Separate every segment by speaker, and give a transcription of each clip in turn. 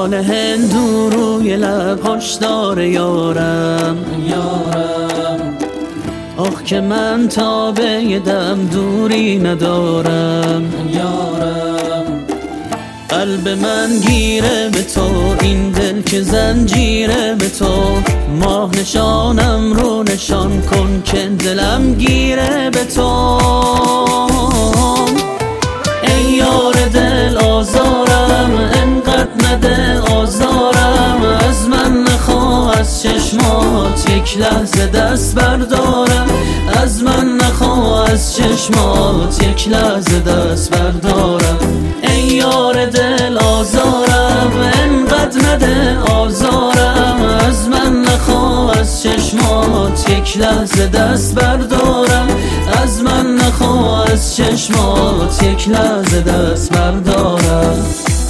Speaker 1: نان هندو روی لب‌هاش داره یارم آخ که من تابه دم دوری ندارم قلب من گیره به تو، این دل که زنجیره به تو، ماه نشانم رو نشان کن که دلم گیره به تو. ای یار دل آزارم انقدر نده آزارم، از من نخواه از چشمات یک لحظه دست بردارم، از من نخواه از چشمات یک لحظه دست بردارم. ای یار دل آزارم انقدر نده آزارم، از من نخواه از چشمات یک لحظه دست بردارم، از من نخواه از چشمات یک لحظه دست بردارم.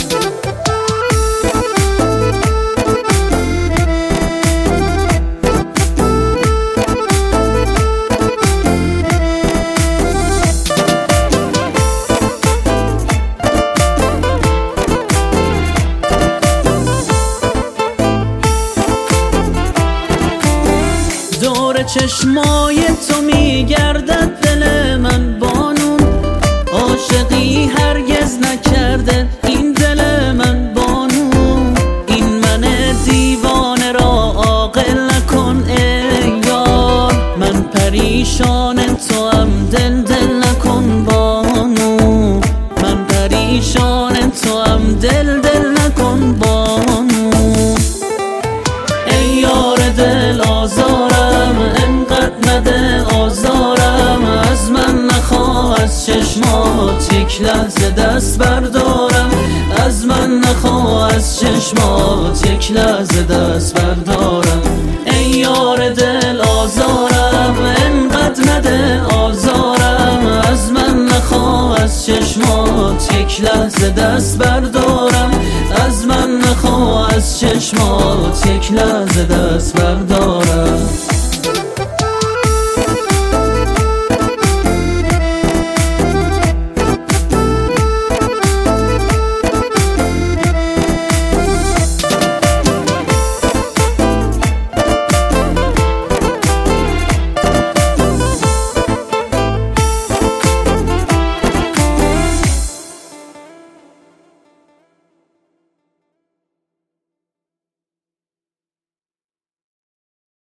Speaker 1: دور چشمای تو میگردد دل من بانون، عاشقی هرگز نکرده این دل من بانون. این من دیوانه را عاقل نکن ای یار، من پریشان تو هم دل نکن بانو، من پریشان تو هم دل نکن بانو. ای یار دل آزارم انقدر نده آزارم، از من نخواه از چشمات یک لحظه دست بردارم، از من نخواه از چشمات یک لحظه دست بردارم. ای یار دل آزارم انقدر نده آزارم، از من نخواه از چشمات یک لحظه دست بردارم، از من نخواه از چشمات یک لحظه دست بردارم.